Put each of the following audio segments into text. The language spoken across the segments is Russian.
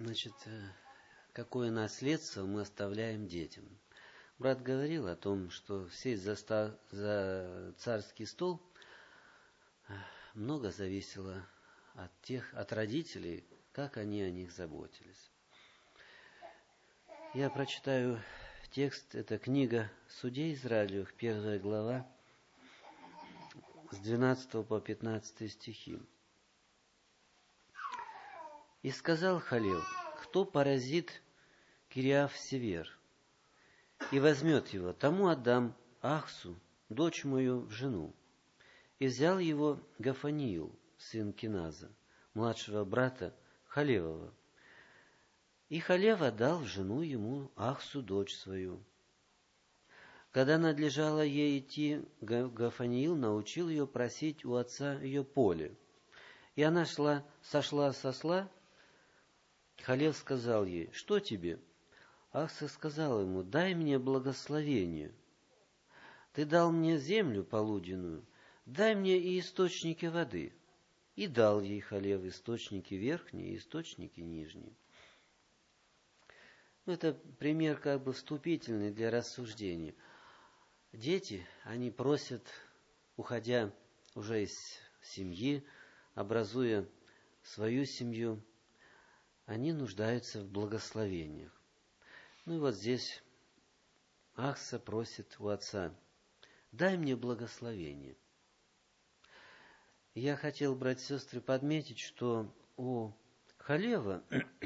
Значит, какое наследство мы оставляем детям? Брат говорил о том, что сесть за царский стол много зависело от родителей, как они о них заботились. Я прочитаю текст, это книга Судей Израилевых, 1 глава, с 12 по 15 стихи. «И сказал Халев: кто поразит Кириаф-Север и возьмет его, тому отдам Ахсу, дочь мою, в жену. И взял его Гафаниил, сын Киназа, младшего брата Халевова. И Халев отдал в жену ему Ахсу, дочь свою. Когда надлежало ей идти, Гафаниил научил ее просить у отца ее поле. И она сошла с осла. Халев сказал ей: что тебе? Ахса сказала ему: дай мне благословение. Ты дал мне землю полуденную, дай мне и источники воды. И дал ей Халев источники верхние и источники нижние. Это пример как бы вступительный для рассуждения. Дети, они просят, уходя уже из семьи, образуя свою семью, они нуждаются в благословениях. Ну и вот здесь Ахса просит у отца: дай мне благословение. Я хотел, братья и сестры, подметить, что у Халева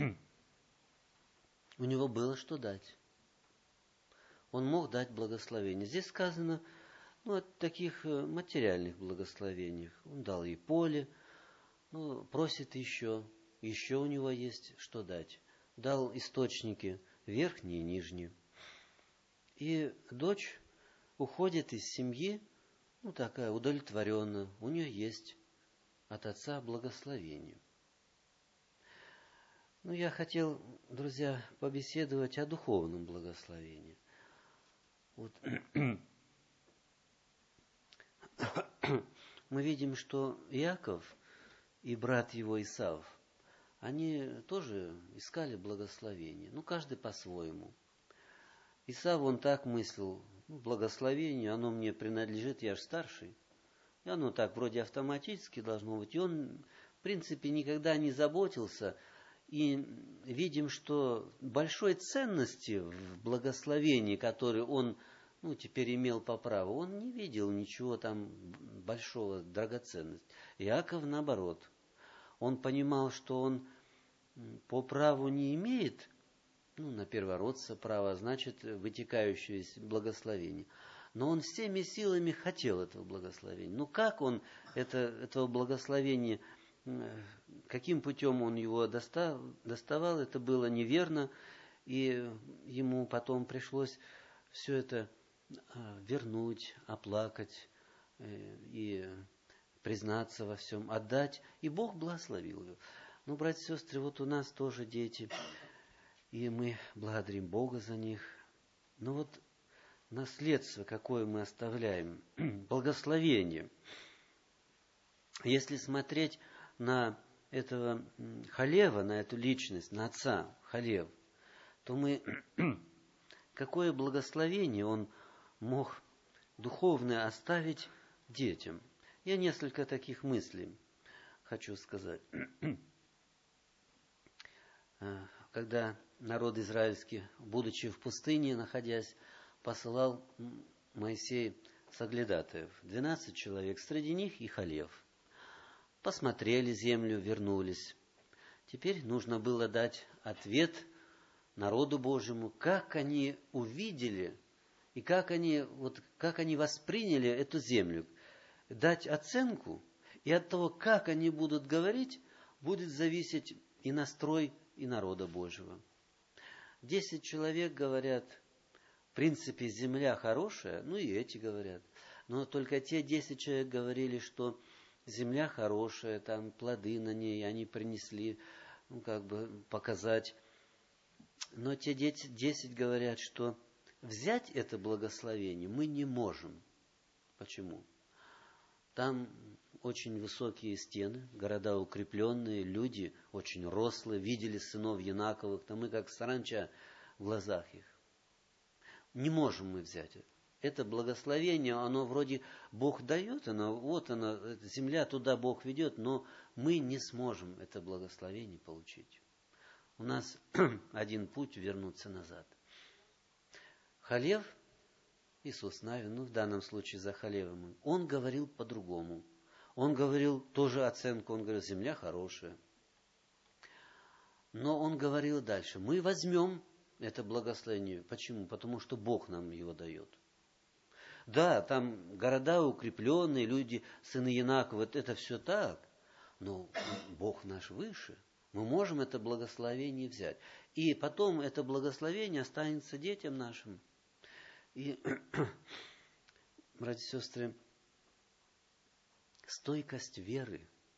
у него было что дать. Он мог дать благословение. Здесь сказано о таких материальных благословениях. Он дал ей поле, просит еще у него есть что дать. Дал источники верхние и нижние. И дочь уходит из семьи, такая удовлетворенная, у нее есть от отца благословение. Я хотел, друзья, побеседовать о духовном благословении. Мы видим, что Иаков и брат его Исав, они тоже искали благословение, каждый по-своему. Исав, он так мыслил: благословение, оно мне принадлежит, я же старший. И оно так вроде автоматически должно быть. И он, в принципе, никогда не заботился. И видим, что большой ценности в благословении, которое он теперь имел по праву, он не видел ничего там большого, драгоценности. Иаков наоборот. Он понимал, что он по праву не имеет, на первородца право, значит, вытекающее из благословения. Но он всеми силами хотел этого благословения. Как он этого благословения, каким путем он его доставал, это было неверно. И ему потом пришлось все это вернуть, оплакать и признаться во всем, отдать. И Бог благословил его. Братья и сестры, у нас тоже дети, и мы благодарим Бога за них. Но наследство, какое мы оставляем, благословение. Если смотреть на этого Халева, на эту личность, на отца Халев, то какое благословение он мог духовное оставить детям. Я несколько таких мыслей хочу сказать. Когда народ израильский, будучи в пустыне, находясь, посылал Моисей соглядатаев, 12 человек, среди них и Халев. Посмотрели землю, вернулись. Теперь нужно было дать ответ народу Божьему, как они увидели и как они восприняли эту землю. Дать оценку, и от того, как они будут говорить, будет зависеть и настрой и народа Божьего. 10 человек говорят: в принципе, земля хорошая, и эти говорят. Но только те 10 человек говорили, что земля хорошая, там плоды на ней, они принесли, показать. Но те 10 говорят, что взять это благословение мы не можем. Почему? Там очень высокие стены, города укрепленные, люди очень рослые, видели сынов Янаковых, там мы как саранча в глазах их. Не можем мы взять это. Это благословение, оно вроде Бог дает, эта земля, туда Бог ведет, но мы не сможем это благословение получить. У нас один путь вернуться назад. Халев, Иисус Навин, в данном случае за Халевом, он говорил по-другому. Он говорил тоже оценку, он говорил, земля хорошая. Но он говорил дальше, мы возьмем это благословение. Почему? Потому что Бог нам его дает. Да, там города укрепленные, люди, сыны Янакова, это все так, но Бог наш выше. Мы можем это благословение взять. И потом это благословение останется детям нашим. И, братья и сестры, стойкость веры.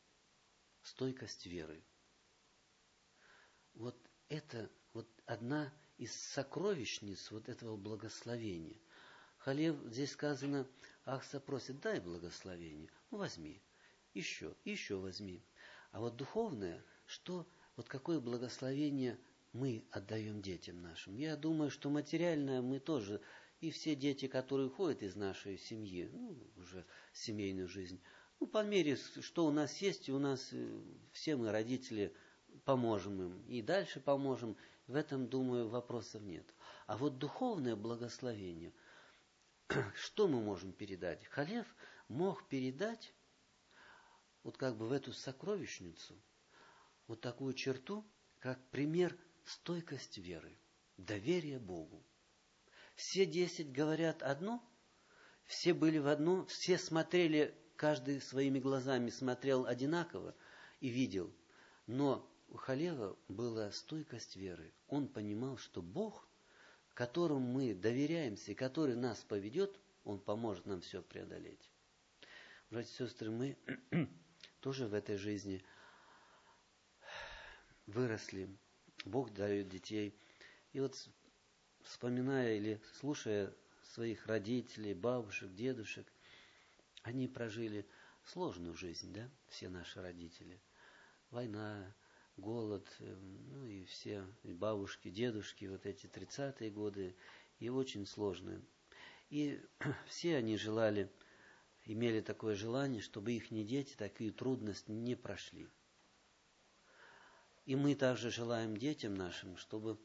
Вот это вот одна из сокровищниц вот этого благословения. Халев, здесь сказано, Ахса просит, дай благословение. Ну, возьми. Еще возьми. А вот духовное, вот какое благословение мы отдаем детям нашим? Я думаю, что материальное мы тоже, и все дети, которые уходят из нашей семьи, уже семейную жизнь, по мере, что у нас есть, у нас все мы, родители, поможем им. И дальше поможем. В этом, думаю, вопросов нет. А вот духовное благословение, что мы можем передать? Халев мог передать вот как бы в эту сокровищницу вот такую черту, как пример стойкость веры, доверие Богу. Все 10 говорят одно, все были в одно, все смотрели, каждый своими глазами смотрел одинаково и видел. Но у Халева была стойкость веры. Он понимал, что Бог, которому мы доверяемся и который нас поведет, Он поможет нам все преодолеть. Братья и сестры, мы тоже в этой жизни выросли. Бог дает детей. И вот вспоминая или слушая своих родителей, бабушек, дедушек, они прожили сложную жизнь, да, все наши родители. Война, голод, и все и бабушки, дедушки, вот эти 30-е годы, и очень сложные. И все они имели такое желание, чтобы их дети такие трудности не прошли. И мы также желаем детям нашим, чтобы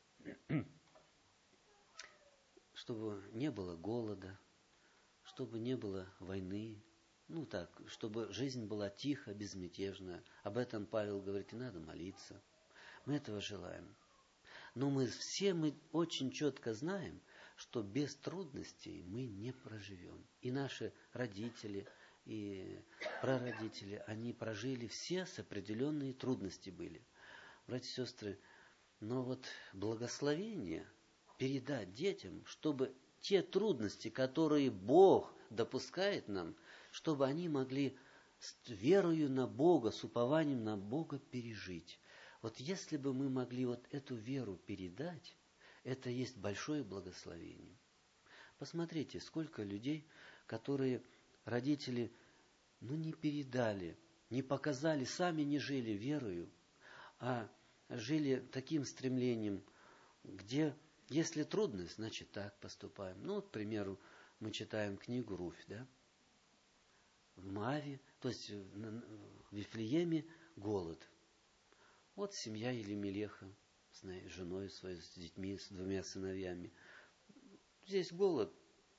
не было голода, чтобы не было войны, чтобы жизнь была тихо, безмятежная. Об этом Павел говорит, и надо молиться. Мы этого желаем. Но мы очень четко знаем, что без трудностей мы не проживем. И наши родители, и прародители, они прожили все с определенные трудности были. Братья и сестры, но вот благословение передать детям, чтобы те трудности, которые Бог допускает нам, чтобы они могли с верою на Бога, с упованием на Бога пережить. Вот если бы мы могли вот эту веру передать, это есть большое благословение. Посмотрите, сколько людей, которые родители, не передали, не показали, сами не жили верою, а жили таким стремлением, где, если трудность, значит так поступаем. К примеру, мы читаем книгу Руфь, да? В Моаве, то есть в Вифлееме голод. Вот семья Елимелеха с женой своей, с детьми, с 2 сыновьями. Здесь голод.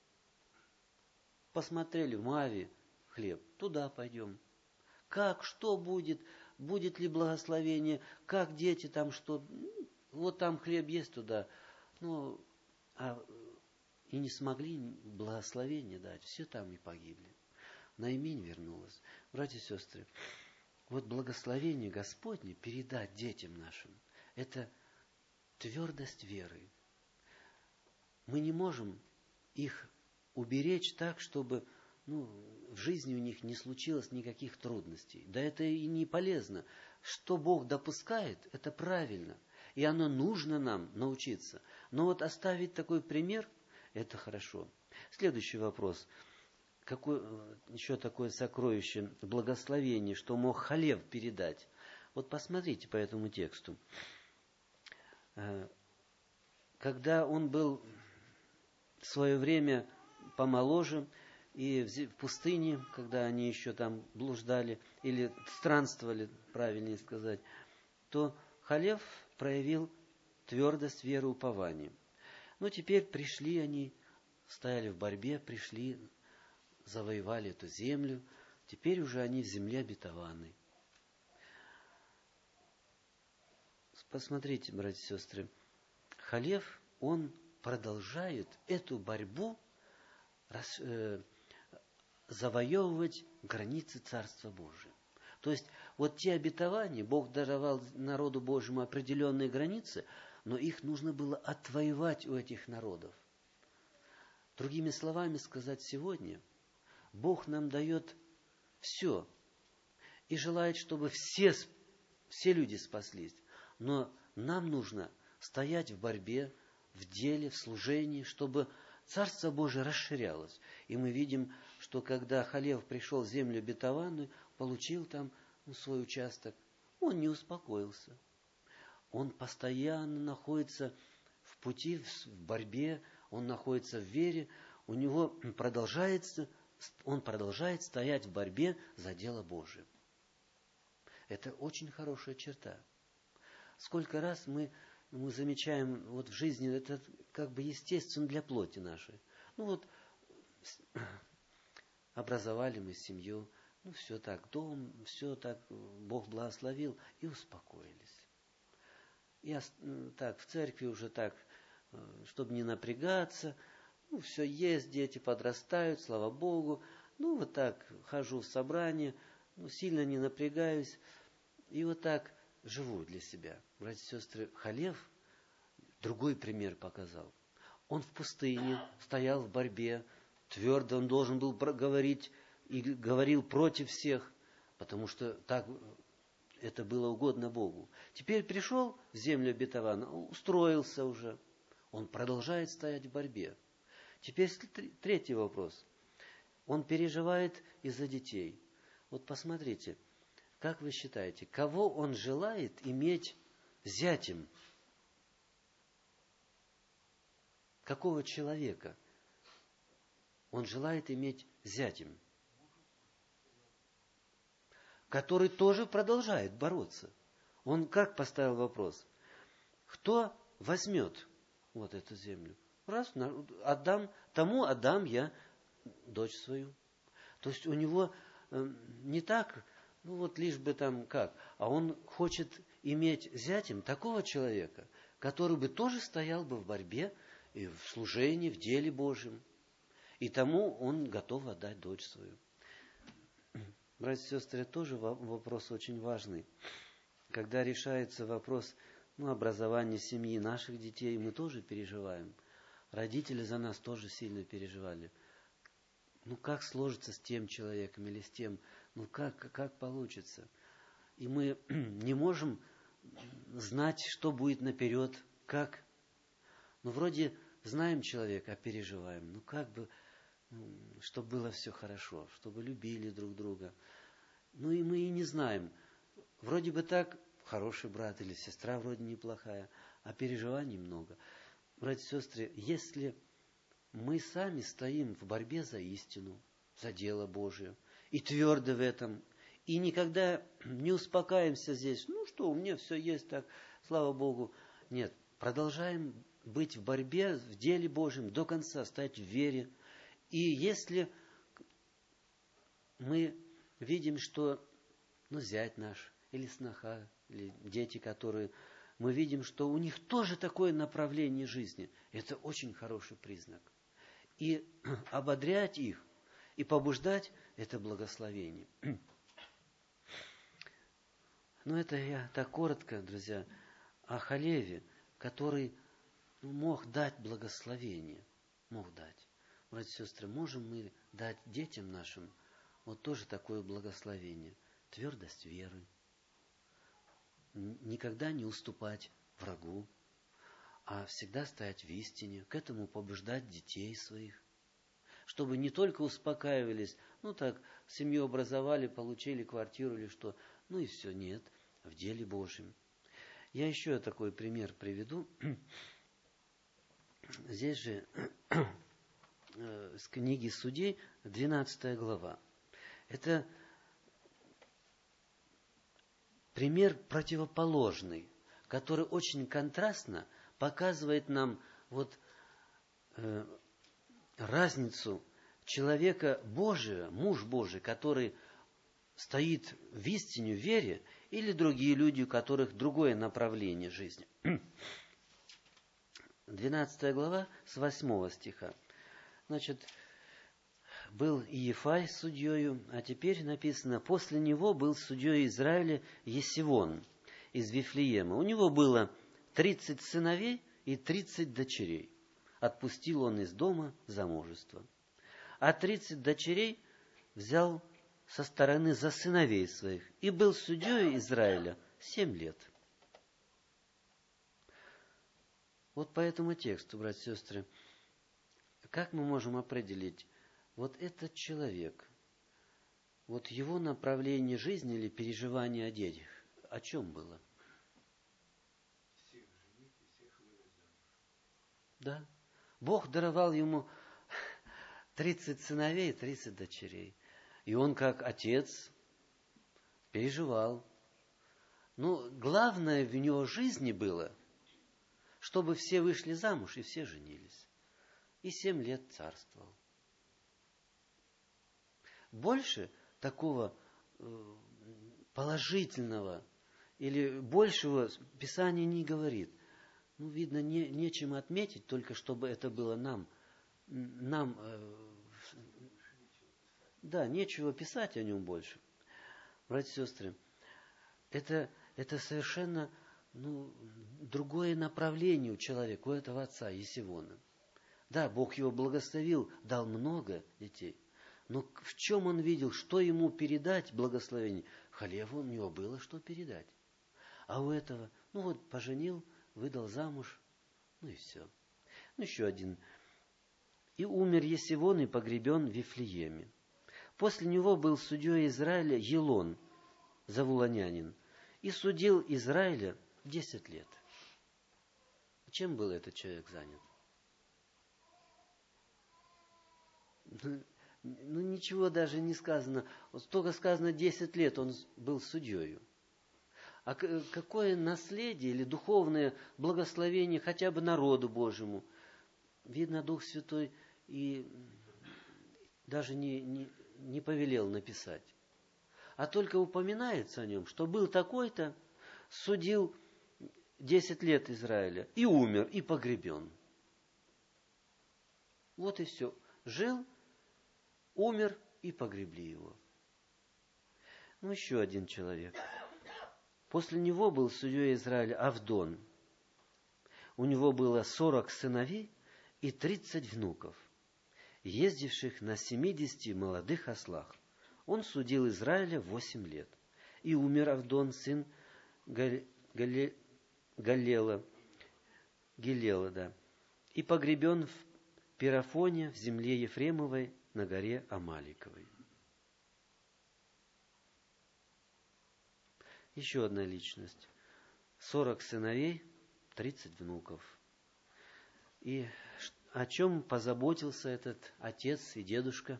Посмотрели в Моаве хлеб, туда пойдем. Как, что будет? Будет ли благословение? Как дети там что? Вот там хлеб есть туда. И не смогли благословение дать. Все там и погибли. Наимень вернулась. Братья и сестры, вот благословение Господне передать детям нашим, это твердость веры. Мы не можем их уберечь так, чтобы в жизни у них не случилось никаких трудностей. Да это и не полезно. Что Бог допускает, это правильно. И оно нужно нам научиться. Но вот оставить такой пример, это хорошо. Следующий вопрос. какое еще такое сокровище, благословение, что мог Халев передать. Вот посмотрите по этому тексту. Когда он был в свое время помоложе, и в пустыне, когда они еще там блуждали, или странствовали, правильнее сказать, то Халев проявил твердость, веру, упование. Но теперь пришли они, стояли в борьбе, пришли, завоевали эту землю, теперь уже они в земле обетованной. Посмотрите, братья и сестры, Халев, он продолжает эту борьбу завоевывать границы Царства Божия. То есть, вот те обетования, Бог даровал народу Божьему определенные границы, но их нужно было отвоевать у этих народов. Другими словами сказать сегодня, Бог нам дает все и желает, чтобы все люди спаслись. Но нам нужно стоять в борьбе, в деле, в служении, чтобы Царство Божие расширялось. И мы видим, что когда Халев пришел в землю обетованную, получил там свой участок, он не успокоился. Он постоянно находится в пути, в борьбе, он находится в вере, он продолжает стоять в борьбе за дело Божие. Это очень хорошая черта. Сколько раз мы замечаем вот в жизни, это как бы естественно для плоти нашей. Ну вот, образовали мы семью, ну все так, дом, все так, Бог благословил, и успокоились. И так, в церкви уже так, чтобы не напрягаться, ну все есть, дети подрастают, слава Богу, ну вот так, хожу в собрание, ну сильно не напрягаюсь, и вот так живу для себя. Братья и сестры, Халев другой пример показал. Он в пустыне стоял в борьбе, твердо он должен был говорить и говорил против всех, потому что так это было угодно Богу. Теперь пришел в землю обетованную, устроился уже. Он продолжает стоять в борьбе. Теперь третий вопрос. Он переживает из-за детей. Вот посмотрите, как вы считаете, кого он желает иметь зятем? Какого человека он желает иметь зятем? Который тоже продолжает бороться. Он как поставил вопрос? Кто возьмет вот эту землю? Раз, тому отдам я дочь свою. То есть у него не так, ну вот лишь бы там как, а он хочет иметь зятем такого человека, который бы тоже стоял бы в борьбе и в служении, в деле Божьем. И тому он готов отдать дочь свою. Братья и сестры, тоже вопрос очень важный. Когда решается вопрос образования семьи наших детей, мы тоже переживаем. Родители за нас тоже сильно переживали. Как сложится с тем человеком или с тем, как получится. И мы не можем знать, что будет наперед, как. Вроде знаем человека, а переживаем. Как бы, чтобы было все хорошо, чтобы любили друг друга. И мы и не знаем. Вроде бы так, хороший брат или сестра вроде неплохая, а переживаний много. Братья и сестры, если мы сами стоим в борьбе за истину, за дело Божие, и твердо в этом, и никогда не успокаиваемся здесь, что у меня все есть так, слава Богу. Нет, продолжаем быть в борьбе, в деле Божьем до конца, стоять в вере. И если мы видим, что зять наш, или сноха, или дети, которые, мы видим, что у них тоже такое направление жизни, это очень хороший признак. И ободрять их, и побуждать – это благословение. Это я так коротко, друзья, о Халеве, который мог дать благословение. Мог дать. Братья и сестры, можем мы дать детям нашим тоже такое благословение. Твердость веры. Никогда не уступать врагу, а всегда стоять в истине. К этому побуждать детей своих. чтобы не только успокаивались, ну так, семью образовали, получили квартиру или что, ну и все, нет, в деле Божьем. Я еще такой пример приведу. Здесь же с книги Судей, 12 глава. Это пример противоположный, который очень контрастно показывает нам вот разницу человека Божия, муж Божий, который стоит в истине, в вере, или другие люди, у которых другое направление жизни. 12 глава с 8 стиха. Значит, был Иефай судьею, а теперь написано, после него был судьей Израиля Есивон из Вифлеема. У него было 30 сыновей и 30 дочерей. Отпустил он из дома замужество. А 30 дочерей взял со стороны за сыновей своих и был судьей Израиля 7 лет. Вот по этому тексту, братья и сестры, как мы можем определить, вот этот человек, вот его направление жизни или переживание о детях, о чем было? Всех женить и всех выдать замуж. Да. Бог даровал ему 30 сыновей и 30 дочерей. И он, как отец, переживал. Но главное в его жизни было, чтобы все вышли замуж и все женились. И 7 лет царствовал. Больше такого положительного или большего Писание не говорит. Ну, видно, нечем отметить, только чтобы это было нам, да, нечего писать о нем больше. Братья и сестры, это совершенно другое направление у человека, у этого отца Есивона. Да, Бог его благословил, дал много детей. Но в чем он видел, что ему передать благословение? Халеву у него было что передать. А у этого, поженил, выдал замуж, и все. Еще один. И умер Есивон и погребен в Вифлееме. После него был судьей Израиля Елон, завулонянин, и судил Израиля 10 лет. Чем был этот человек занят? Ничего даже не сказано. Вот только сказано 10 лет он был судьей. А какое наследие или духовное благословение хотя бы народу Божьему? Видно, Дух Святой и даже не повелел написать. А только упоминается о нем, что был такой-то, судил 10 лет Израиля, и умер, и погребен. Вот и все. Жил, умер, и погребли его. Еще один человек. После него был судьей Израиля Авдон. У него было 40 сыновей и 30 внуков, ездивших на 70 молодых ослах. Он судил Израиля 8 лет. И умер Авдон, сын Гилела, и погребен в Пирафоне, в земле Ефремовой, на горе Амаликовой. Еще одна личность. 40 сыновей, 30 внуков. И о чем позаботился этот отец и дедушка?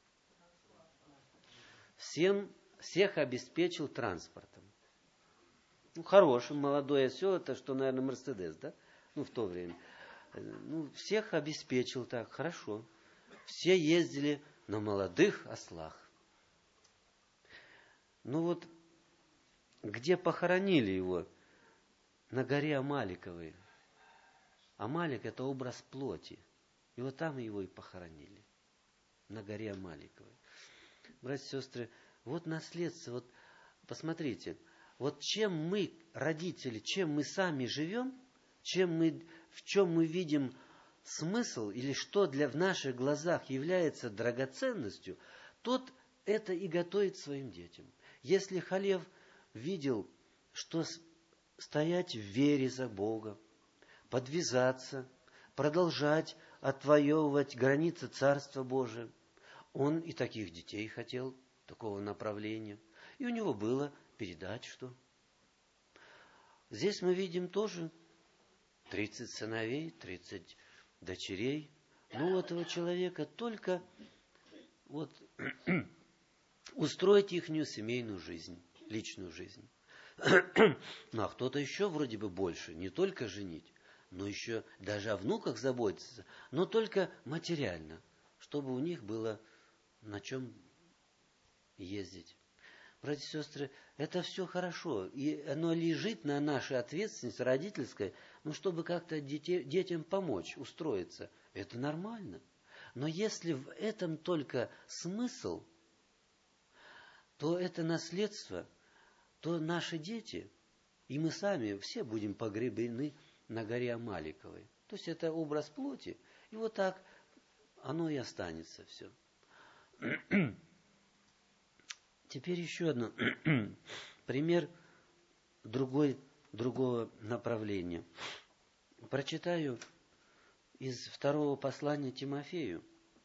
Всех обеспечил транспортом. Хорошим, молодое все, это что, наверное, Мерседес, да? В то время. Всех обеспечил так, хорошо. Все ездили на молодых ослах. Где похоронили его? На горе Амаликовой. Амалик – это образ плоти. И вот там его и похоронили. На горе Амаликовой. Братья и сестры, вот наследство. Вот посмотрите. Вот чем мы, родители, чем мы сами живем, в чем мы видим смысл или что в наших глазах является драгоценностью, тот это и готовит своим детям. Если Халев видел, что стоять в вере за Бога, подвязаться, продолжать отвоевывать границы Царства Божия. Он и таких детей хотел, такого направления. И у него было передать что? Здесь мы видим тоже 30 сыновей, 30 дочерей. Но у этого человека только вот устроить ихнюю семейную жизнь, личную жизнь. Ну, а кто-то еще вроде бы больше, не только женить, но еще даже о внуках заботиться, но только материально, чтобы у них было на чем ездить. Братья и сестры, это все хорошо, и оно лежит на нашей ответственности родительской, ну, чтобы как-то детям помочь устроиться. Это нормально. Но если в этом только смысл, то это наследство, то наши дети, и мы сами все будем погребены на горе Амаликовой. То есть это образ плоти, и вот так оно и останется все. Теперь еще одно. Пример другого направления. Прочитаю из второго послания Тимофею.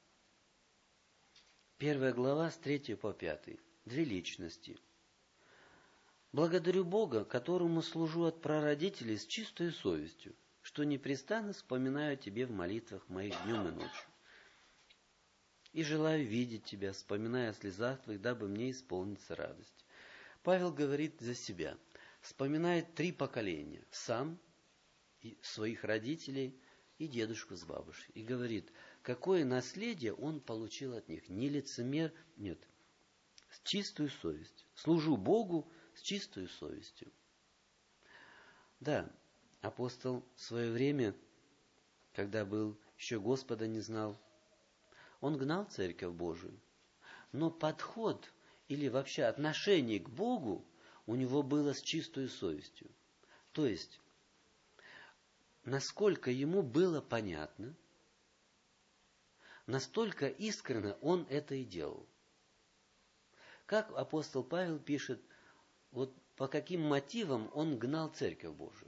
1 глава с 3 по 5. 2 личности. «Благодарю Бога, которому служу от прародителей с чистой совестью, что непрестанно вспоминаю о Тебе в молитвах моих днем и ночью. И желаю видеть Тебя, вспоминая о слезах Твоих, дабы мне исполниться радость». Павел говорит за себя, вспоминает 3 поколения, сам, и своих родителей и дедушку с бабушкой. И говорит, какое наследие он получил от них. Не лицемер, нет, с чистую совесть. Служу Богу с чистую совестью. Да, апостол в свое время, когда был, еще Господа не знал, он гнал Церковь Божию. Но подход или вообще отношение к Богу у него было с чистой совестью. То есть, насколько ему было понятно, настолько искренне он это и делал. Как апостол Павел пишет, вот по каким мотивам он гнал Церковь Божию.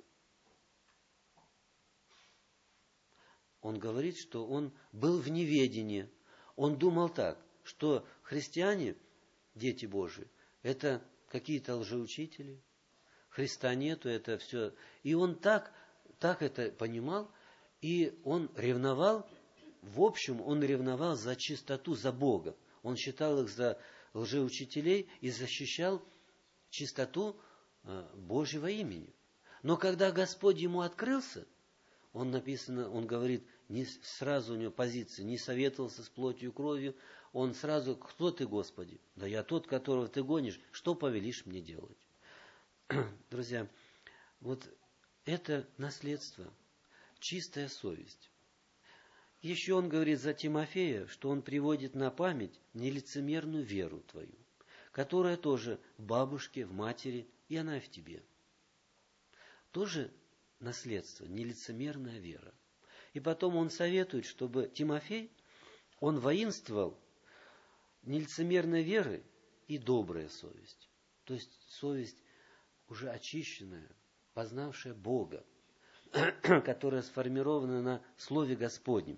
Он говорит, что он был в неведении. Он думал так, что христиане, дети Божии, это какие-то лжеучители, Христа нету, это все. И он так это понимал, и он ревновал, в общем, он ревновал за чистоту, за Бога. Он считал их за лжеучителей и защищал чистоту Божьего имени. Но когда Господь ему открылся, он написано, он говорит, не сразу у него позиция, не советовался с плотью и кровью, он сразу, кто ты, Господи? Да я тот, которого ты гонишь, что повелишь мне делать? Друзья, вот это наследство, чистая совесть. Еще он говорит за Тимофея, что он приводит на память нелицемерную веру твою, которая тоже в бабушке, в матери, и она в тебе. Тоже наследство, нелицемерная вера. И потом он советует, чтобы Тимофей, он воинствовал нелицемерной веры и добрая совесть. То есть совесть уже очищенная, познавшая Бога, которая сформирована на Слове Господнем.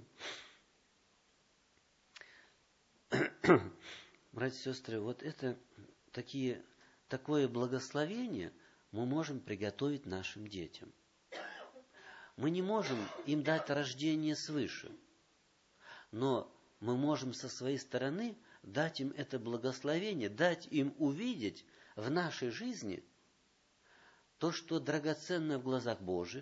Братья и сестры, вот это такое благословение мы можем приготовить нашим детям. Мы не можем им дать рождение свыше, но мы можем со своей стороны дать им это благословение, дать им увидеть в нашей жизни то, что драгоценно в глазах Божьих,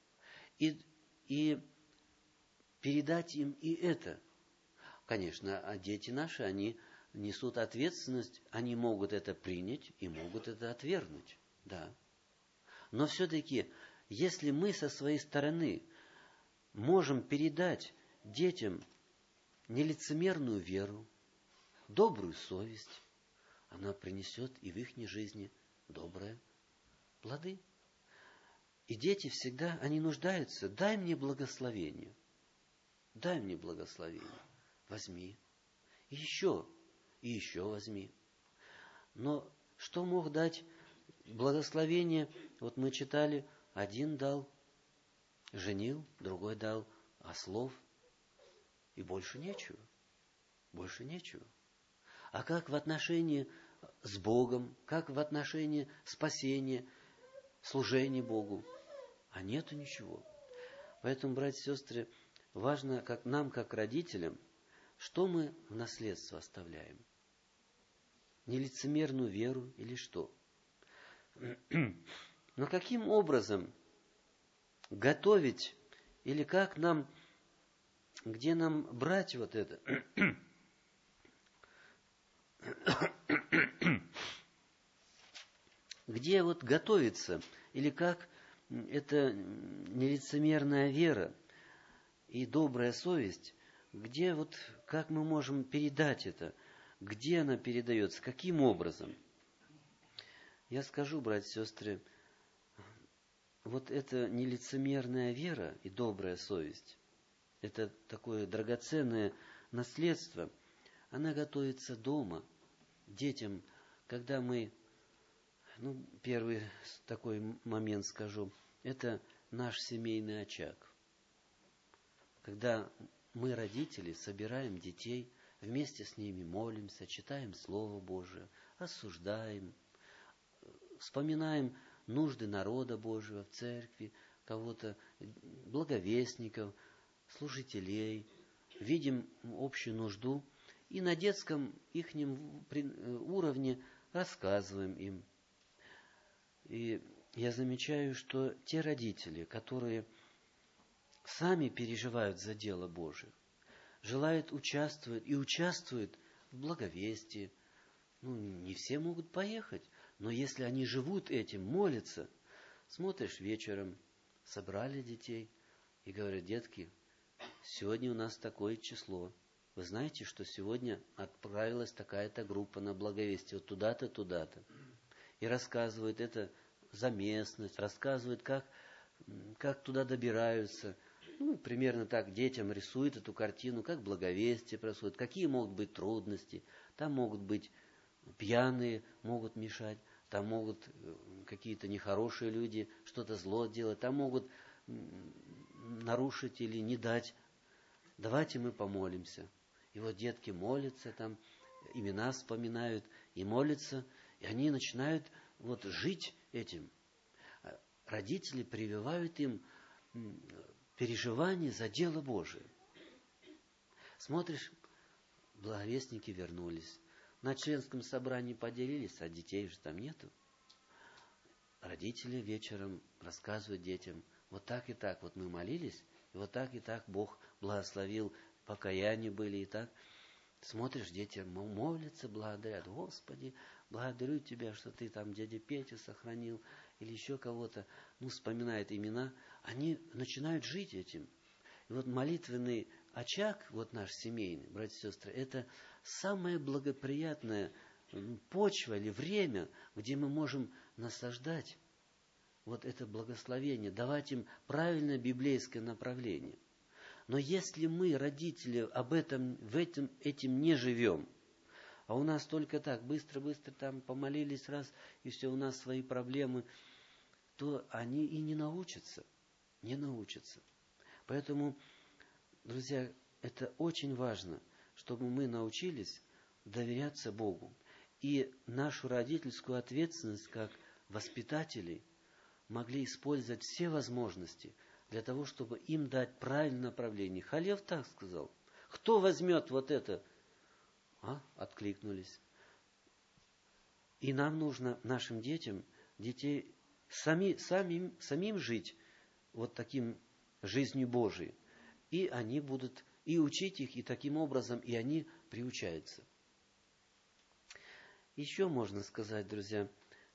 и передать им и это. Конечно, а дети наши, они несут ответственность, они могут это принять и могут это отвергнуть, да. Но все-таки, если мы со своей стороны можем передать детям нелицемерную веру, добрую совесть, она принесет и в их жизни добрые плоды. И дети всегда, они нуждаются, дай мне благословение, возьми, и еще возьми. Но что мог дать благословение? Вот мы читали, один дал, женил, другой дал а слов и больше нечего. Больше нечего. А как в отношении с Богом, как в отношении спасения, служения Богу? А нету ничего. Поэтому, братья и сестры, важно нам, как родителям, что мы в наследство оставляем. Нелицемерную веру или что? Но каким образом готовить или как нам, где нам брать вот это? Где вот готовиться? Или как эта нелицемерная вера и добрая совесть, где вот, как мы можем передать это? Где она передается? Каким образом? Я скажу, братья и сестры, вот эта нелицемерная вера и добрая совесть, это такое драгоценное наследство, она готовится дома, детям, когда мы, первый такой момент скажу, это наш семейный очаг. Когда мы, родители, собираем детей, вместе с ними молимся, читаем Слово Божие, осуждаем, вспоминаем нужды народа Божьего в церкви, кого-то, благовестников, служителей, видим общую нужду и на детском ихнем уровне рассказываем им. И я замечаю, что те родители, которые сами переживают за дело Божие, желают участвовать и участвуют в благовестии. Не все могут поехать, но если они живут этим, молятся, смотришь вечером, собрали детей и говорят: детки, сегодня у нас такое число. Вы знаете, что сегодня отправилась такая-то группа на благовестие, вот туда-то, туда-то. И рассказывают это за местность, рассказывают, как туда добираются. Примерно так детям рисуют эту картину, как благовестие происходит, какие могут быть трудности. Там могут быть пьяные, могут мешать, там могут какие-то нехорошие люди что-то зло делать, там могут нарушить или не дать. Давайте мы помолимся. И вот детки молятся, там имена вспоминают и молятся, и они начинают жить этим. Родители прививают им переживание за дело Божие. Смотришь, благовестники вернулись. На членском собрании поделились, а детей же там нету. Родители вечером рассказывают детям: вот так и так, вот мы молились, и вот так и так Бог благословил, покаяние были и так. Смотришь, дети молятся, благодарят: Господи, благодарю Тебя, что Ты там дядю Петю сохранил, или еще кого-то, вспоминают имена. Они начинают жить этим. И вот молитвенный очаг, вот наш семейный, братья и сестры, это самая благоприятная почва или время, где мы можем насаждать вот это благословение, давать им правильное библейское направление. Но если мы, родители, этим не живем, а у нас только так, быстро-быстро там помолились раз, и все, у нас свои проблемы, то они и не научатся. Не научатся. Поэтому, друзья, это очень важно, чтобы мы научились доверяться Богу. И нашу родительскую ответственность, как воспитателей, могли использовать все возможности для того, чтобы им дать правильное направление. Халев так сказал: кто возьмет вот это? Откликнулись. И нам нужно, нашим детей самим жить вот таким жизнью Божией. И они будут и учить их, и таким образом, и они приучаются. Еще можно сказать, друзья,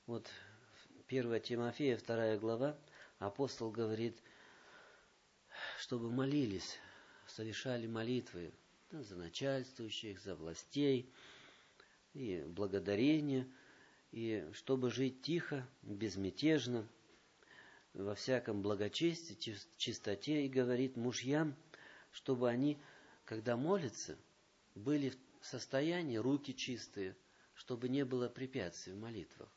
1 Тимофея, 2 глава, апостол говорит, чтобы молились, совершали молитвы за начальствующих, за властей, и благодарение, и чтобы жить тихо, безмятежно, во всяком благочестии, чистоте, и говорит мужьям, чтобы они, когда молятся, были в состоянии, руки чистые, чтобы не было препятствий в молитвах.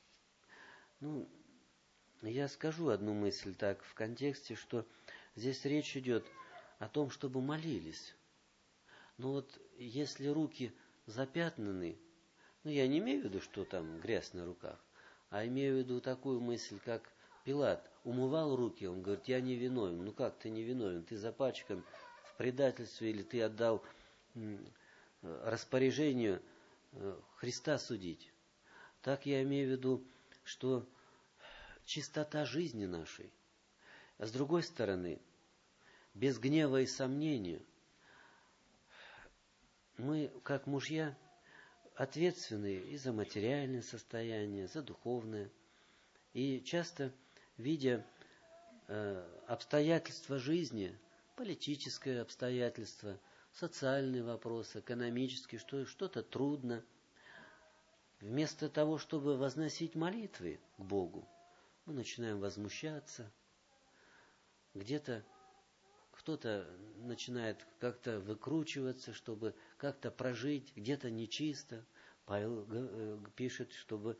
Я скажу одну мысль так в контексте, что здесь речь идет о том, чтобы молились. Но вот если руки запятнаны, я не имею в виду, что там грязь на руках, а имею в виду такую мысль, как Пилат умывал руки, он говорит, я не виновен. Ну как ты не виновен? Ты запачкан в предательстве или ты отдал распоряжению Христа судить. Так я имею в виду, что чистота жизни нашей, а с другой стороны, без гнева и сомнения, мы, как мужья, ответственны и за материальное состояние, за духовное. И часто, видя обстоятельства жизни, политическое обстоятельство, социальный вопрос, экономический, что-то трудно, вместо того, чтобы возносить молитвы к Богу, мы начинаем возмущаться. Где-то кто-то начинает как-то выкручиваться, чтобы как-то прожить, где-то нечисто. Павел пишет, чтобы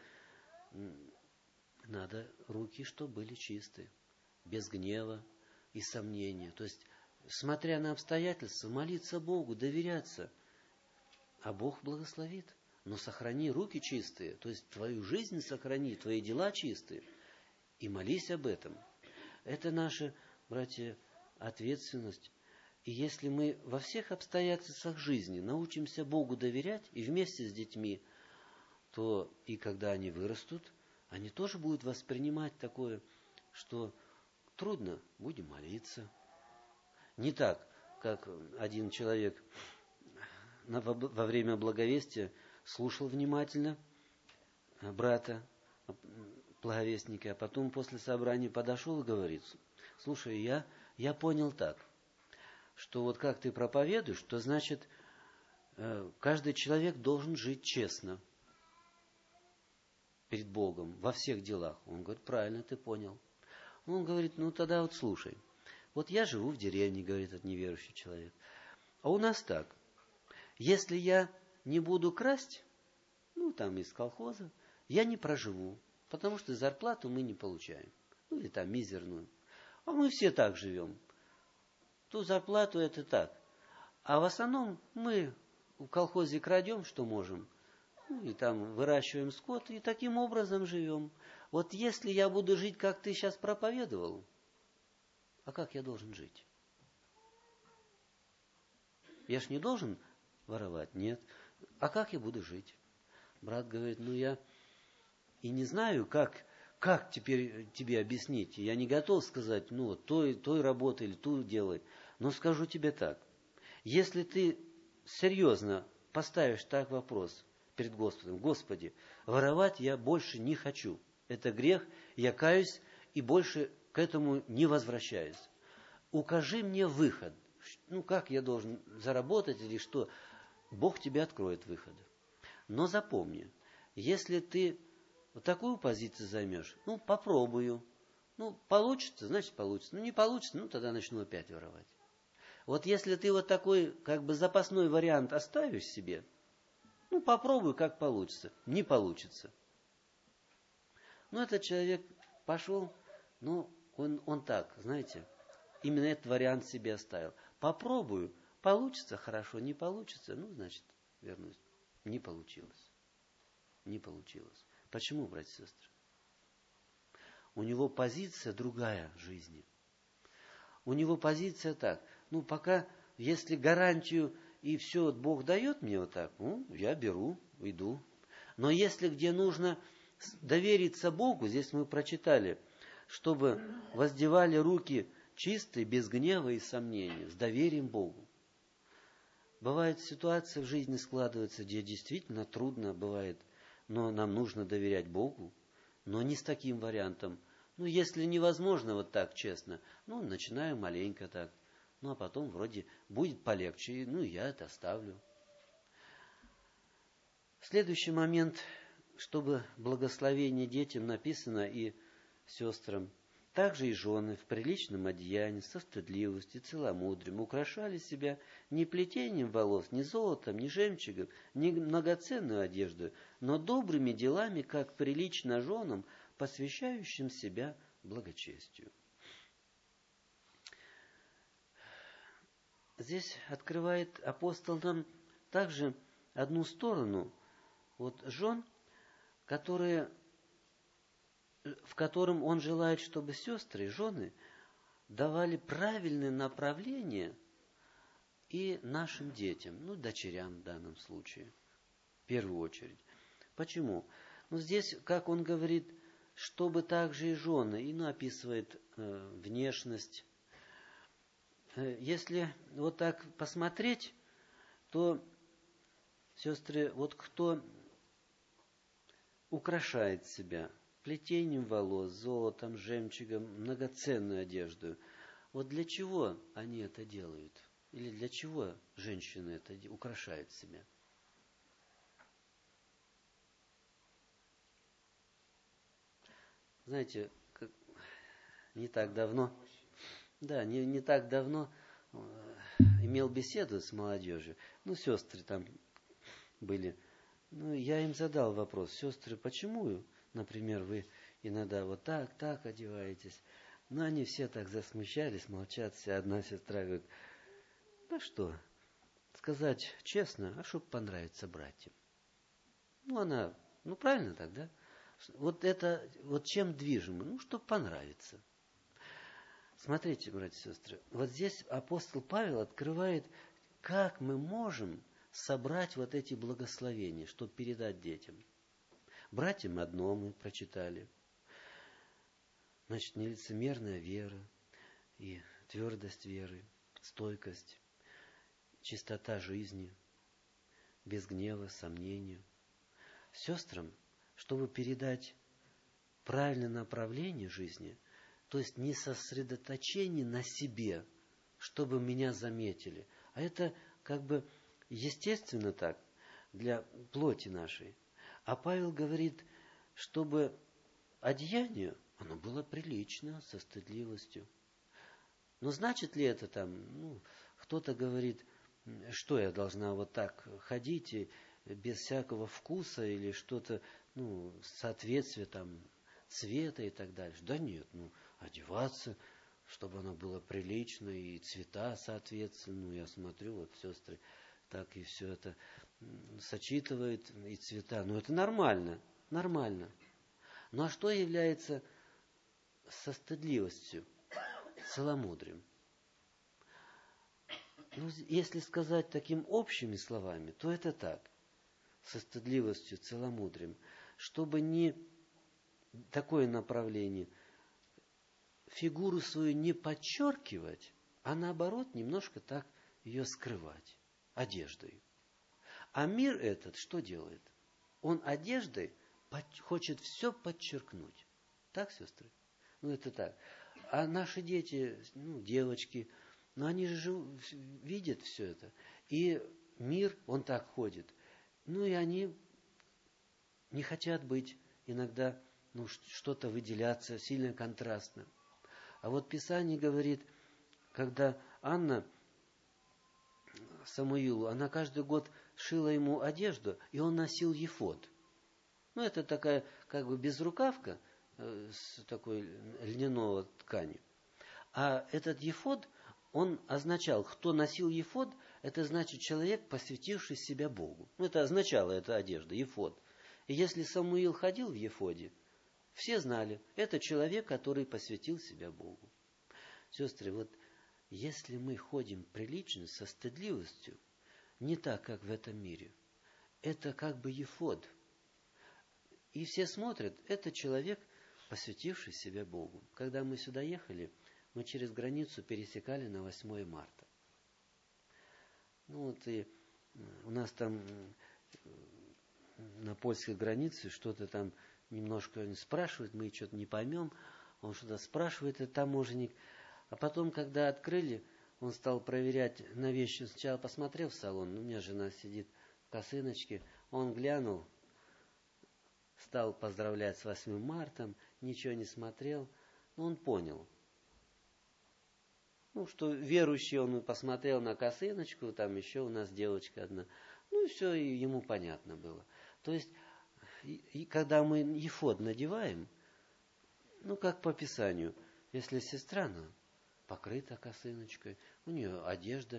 надо руки, чтобы были чисты, без гнева и сомнения. То есть, смотря на обстоятельства, молиться Богу, доверяться, а Бог благословит. Но сохрани руки чистые, то есть твою жизнь сохрани, твои дела чистые, и молись об этом. Это наша, братья, ответственность. И если мы во всех обстоятельствах жизни научимся Богу доверять и вместе с детьми, то и когда они вырастут, они тоже будут воспринимать такое, что трудно, будем молиться. Не так, как один человек во время благовестия слушал внимательно брата, благовестника, а потом после собрания подошел и говорит, слушай, я понял так, что вот как ты проповедуешь, то значит, каждый человек должен жить честно перед Богом во всех делах. Он говорит, правильно ты понял. Он говорит, тогда вот слушай, вот я живу в деревне, говорит этот неверующий человек, а у нас так, если я не буду красть, там из колхоза, я не проживу, потому что зарплату мы не получаем, или там мизерную. А мы все так живем. Ту зарплату это так. А в основном мы в колхозе крадем, что можем, и там выращиваем скот, и таким образом живем. Вот если я буду жить, как ты сейчас проповедовал, а как я должен жить? Я ж не должен воровать, нет. А как я буду жить? Брат говорит, я и не знаю, как теперь тебе объяснить. Я не готов сказать, той работай или ту делай. Но скажу тебе так. Если ты серьезно поставишь так вопрос перед Господом, Господи, воровать я больше не хочу. Это грех, я каюсь и больше к этому не возвращаюсь. Укажи мне выход. Как я должен заработать или что? Бог тебе откроет выходы. Но запомни, если ты вот такую позицию займешь, попробую. Получится, значит получится. Не получится, тогда начну опять воровать. Вот если ты вот такой, запасной вариант оставишь себе, попробуй, как получится. Не получится. Этот человек пошел, он так, знаете, именно этот вариант себе оставил. Попробую, получится хорошо, не получится, значит, вернусь. Не получилось. Не получилось. Почему, братья и сестры? У него позиция другая в жизни. У него позиция так. Пока, если гарантию и все Бог дает мне вот так, я беру, иду. Но если где нужно довериться Богу, здесь мы прочитали, чтобы воздевали руки чистые, без гнева и сомнения, с доверием Богу. Бывает ситуация в жизни складывается, где действительно трудно бывает, но нам нужно доверять Богу, но не с таким вариантом. Если невозможно вот так честно, начинаю маленько так, а потом вроде будет полегче, я это оставлю. Следующий момент, чтобы благословение детям написано и сестрам. Также и жены в приличном одеянии, со стыдливостью, целомудрием украшали себя не плетением волос, не золотом, не жемчугом, не многоценную одежду, но добрыми делами, как прилично женам, посвящающим себя благочестию. здесь открывает апостол нам также одну сторону вот жен, в котором он желает, чтобы сестры, жены давали правильное направление и нашим детям, ну, дочерям в данном случае, в первую очередь. Почему? Ну, здесь, как он говорит, чтобы также и жены, и описывает внешность. Если вот так посмотреть, то, сестры, вот кто украшает себя плетением волос, золотом, жемчугом, многоценную одежду, вот для чего они это делают? Или для чего женщины это украшают себя? Знаете, не так давно имел беседу с молодежью. Ну, сестры там были. Ну, я им задал вопрос: сестры, почему, например, вы иногда вот так одеваетесь? Но они все так засмущались, молчат. Вся одна сестра говорит: да что, сказать честно, а чтобы понравиться братьям. Ну, правильно так, да? Вот это, вот чем движимо? Ну, чтобы понравиться. Смотрите, братья и сестры, вот здесь апостол Павел открывает, как мы можем собрать вот эти благословения, чтобы передать детям. Братьям одно мы прочитали. Значит, нелицемерная вера и твердость веры, стойкость, чистота жизни, без гнева, сомнения. Сестрам, чтобы передать правильное направление жизни, то есть не сосредоточение на себе, чтобы меня заметили, а это как бы естественно так, для плоти нашей. А Павел говорит, чтобы одеяние, оно было прилично, со стыдливостью. Но значит ли это там, кто-то говорит, что я должна вот так ходить и без всякого вкуса или что-то, соответствие там цвета и так далее. Да нет, одеваться, чтобы оно было прилично, и цвета соответственно. Я смотрю, вот сестры так и все это сочетывают, и цвета. Это нормально. Ну а что является со стыдливостью, целомудрием? Если сказать такими общими словами, то это так. Со стыдливостью, целомудрием. Чтобы не такое направление, фигуру свою не подчеркивать, а наоборот немножко так ее скрывать одеждой. А мир этот что делает? Он одеждой хочет все подчеркнуть. Так, сестры? Это так. А наши дети, девочки, они же видят все это. И мир, он так ходит. И они не хотят быть иногда, что-то выделяться, сильно контрастно. А вот Писание говорит, когда Анна Самуилу, она каждый год шила ему одежду, и он носил ефод. Это такая, как бы безрукавка с такой льняной ткани. А этот ефод, он означал, кто носил ефод, это значит человек, посвятивший себя Богу. Это означало эта одежда, ефод. И если Самуил ходил в ефоде, все знали, это человек, который посвятил себя Богу. Сестры, вот если мы ходим прилично, со стыдливостью, не так, как в этом мире, это как бы ефод. И все смотрят, это человек, посвятивший себя Богу. Когда мы сюда ехали, мы через границу пересекали на 8 марта. И у нас там на польской границе что-то там немножко спрашивает, мы что-то не поймем. Он что-то спрашивает, этот таможенник. А потом, когда открыли, он стал проверять на вещи. Сначала посмотрел в салон, у меня жена сидит в косыночке. Он глянул, стал поздравлять с 8 марта, ничего не смотрел. Но он понял. Что верующий, он посмотрел на косыночку, там еще у нас девочка одна. И все, и ему понятно было. То есть, и когда мы ефод надеваем, как по Писанию, если сестра, она покрыта косыночкой, у нее одежда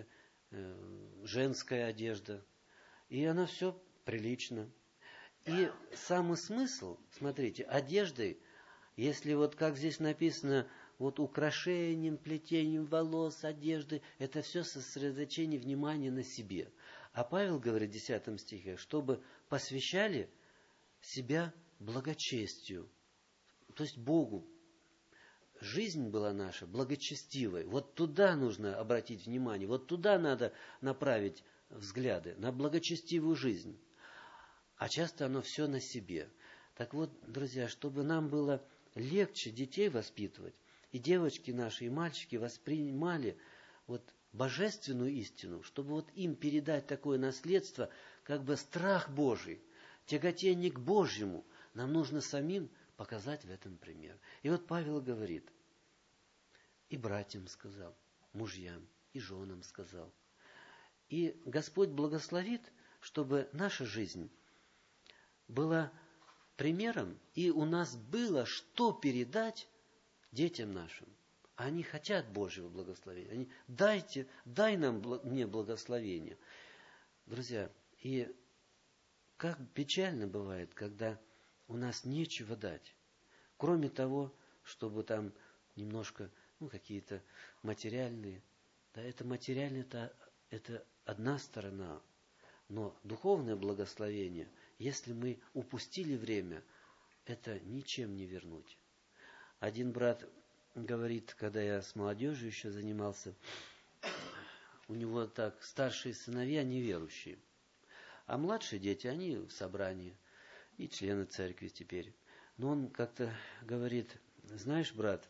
женская одежда. И она все прилично. И самый смысл, смотрите, одеждой, если вот как здесь написано, вот украшением, плетением волос, одежды, это все сосредоточение внимания на себе. А Павел говорит в 10 стихе, чтобы посвящали себя благочестию, то есть Богу. Жизнь была наша благочестивой. Вот туда нужно обратить внимание, вот туда надо направить взгляды, на благочестивую жизнь. А часто оно все на себе. Так вот, друзья, чтобы нам было легче детей воспитывать, и девочки наши, и мальчики воспринимали вот божественную истину, чтобы вот им передать такое наследство, как бы страх Божий, тяготение к Божьему, нам нужно самим показать в этом пример. И вот Павел говорит, и братьям сказал, мужьям, и женам сказал. И Господь благословит, чтобы наша жизнь была примером, и у нас было что передать детям нашим. Они хотят Божьего благословения. Они, дай мне благословение. Друзья, и как печально бывает, когда у нас нечего дать. Кроме того, чтобы там немножко, какие-то материальные. Да, это материальное, это одна сторона. Но духовное благословение, если мы упустили время, это ничем не вернуть. Один брат говорит, когда я с молодежью еще занимался, у него так старшие сыновья неверующие, а младшие дети, они в собрании, и члены церкви теперь. Но он как-то говорит, знаешь, брат,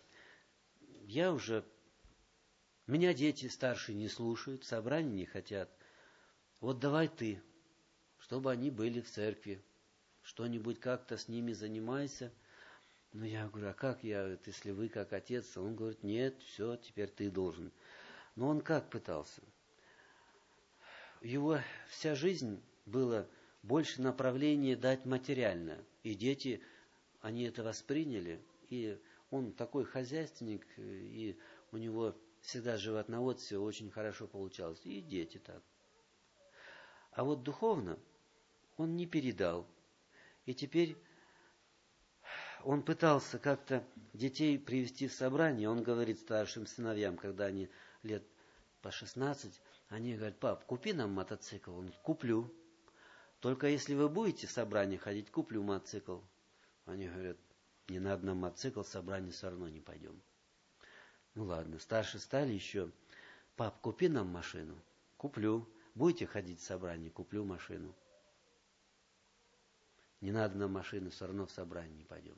меня дети старшие не слушают, в собрании не хотят. Вот давай ты, чтобы они были в церкви, что-нибудь как-то с ними занимайся. Ну, я говорю, а как если вы как отец? Он говорит, нет, все, теперь ты должен. Но он как пытался? Его вся жизнь была больше направление дать материальное. И дети, они это восприняли. И он такой хозяйственник, и у него всегда животноводство очень хорошо получалось. И дети так. А вот духовно он не передал. И теперь он пытался как-то детей привести в собрание. Он говорит старшим сыновьям, когда они лет по 16, они говорят, пап, купи нам мотоцикл. Он говорит, куплю. Только если вы будете в собрание ходить, куплю мотоцикл. Они говорят, не надо нам мотоцикл, в собрание все равно не пойдем. Ну ладно, старшие стали еще, пап, купи нам машину. Куплю. Будете ходить в собрание, куплю машину. Не надо нам машину, все равно в собрание не пойдем.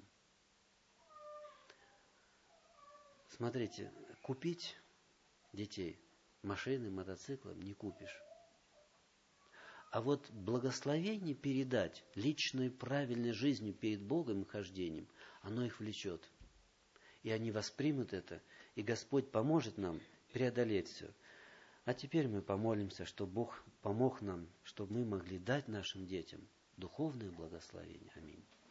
Смотрите, купить детей машины, мотоциклы не купишь. А вот благословение передать личной правильной жизнью перед Богом и хождением, оно их влечет. И они воспримут это, и Господь поможет нам преодолеть все. А теперь мы помолимся, чтобы Бог помог нам, чтобы мы могли дать нашим детям духовное благословение. Аминь.